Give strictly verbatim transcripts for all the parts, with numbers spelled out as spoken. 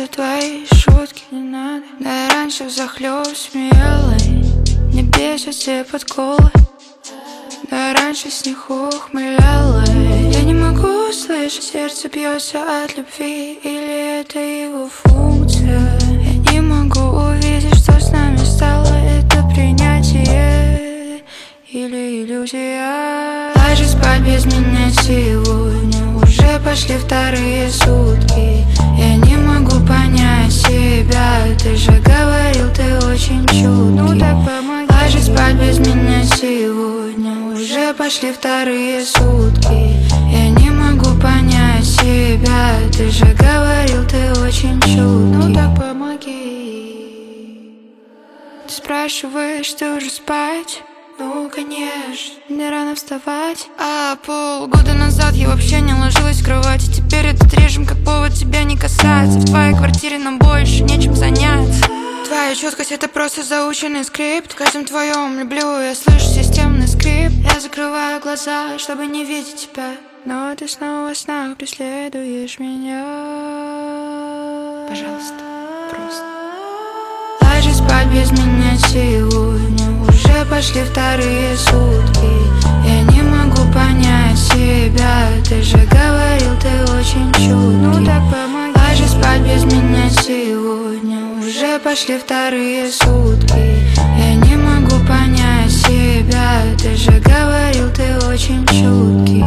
за твои шутки не надо. Да я раньше взахлёб смеялась, не бесят все подколы. Да я раньше с них ухмылялась. Я не могу услышать, сердце бьется от любви, или это его функция. Я не могу увидеть, что с нами стало, это принятие или иллюзия. Ложись спать без меня сегодня, уже пошли вторые сутки. Я не могу понять себя, ты же говорил, ты очень чуткий. Ну так помоги. Ложись спать без меня сегодня, уже пошли вторые сутки. Я не могу понять себя, ты же говорил, ты очень чуткий. Ну так помоги. Ты спрашиваешь, ты уже спать? Ну, конечно, не рано вставать. А полгода назад я вообще не ложилась в кровать, и теперь этот режим как повод тебя не касается. В твоей квартире нам больше нечем заняться. Твоя четкость — это просто заученный скрипт. В каждом твоем люблю я слышу системный скрип. Я закрываю глаза, чтобы не видеть тебя, но ты снова в снах преследуешь меня. Пожалуйста, просто ложись спать без меня сегодня, уже пошли вторые сутки. Я не могу понять себя, ты же говорил, ты очень чуткий. Ну так помоги. Ложись спать без меня сегодня, уже пошли вторые сутки. Я не могу понять себя, ты же говорил, ты очень чуткий.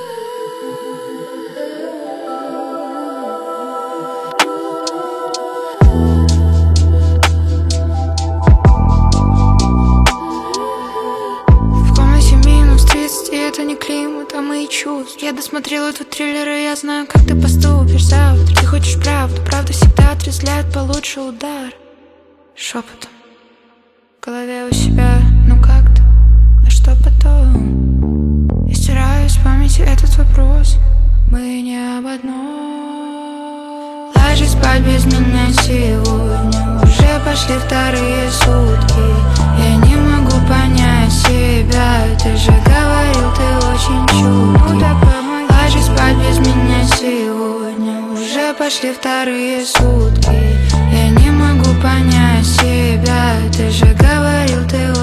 Это не климат, а мои чувства. Я досмотрела твой триллер, и я знаю, как ты поступишь завтра. Ты хочешь правду, правда всегда отрезвляет получше удар. Шепотом в голове у себя, ну как ты, а что потом? Я стираю с памяти этот вопрос, мы не об одном. Ложись спать без меня сегодня, уже пошли вторые сутки. Я не могу понять себя, ты же говорил, ты очень чуткий. Ну так помоги. Ложись спать без меня сегодня, уже пошли вторые сутки. Я не могу понять себя, ты же говорил, ты